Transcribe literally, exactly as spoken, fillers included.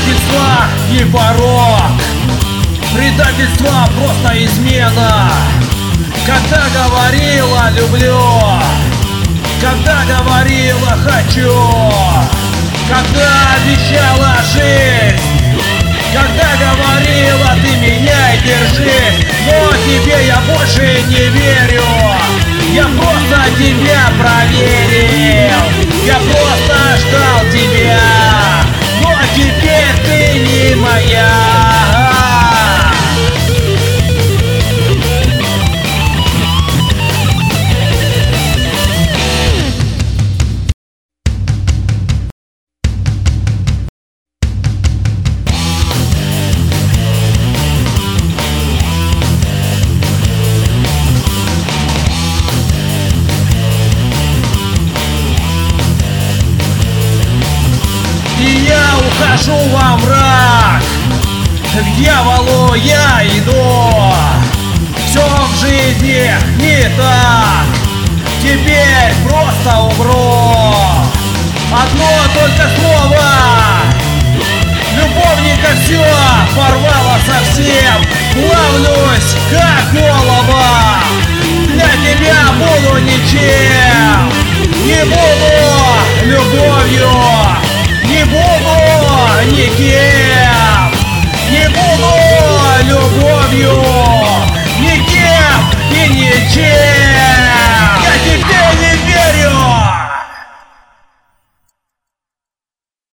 Предательство не порог, предательство просто измена. Когда говорила люблю, когда говорила хочу, когда обещала жизнь, когда говорила ты меня держи. Но тебе я больше не верю, я просто тебя проверил, я просто ждал тебя, но теперь ты не моя. И я ухожу во мрак, к дьяволу я иду. Все в жизни не так, теперь просто умру. Одно только слово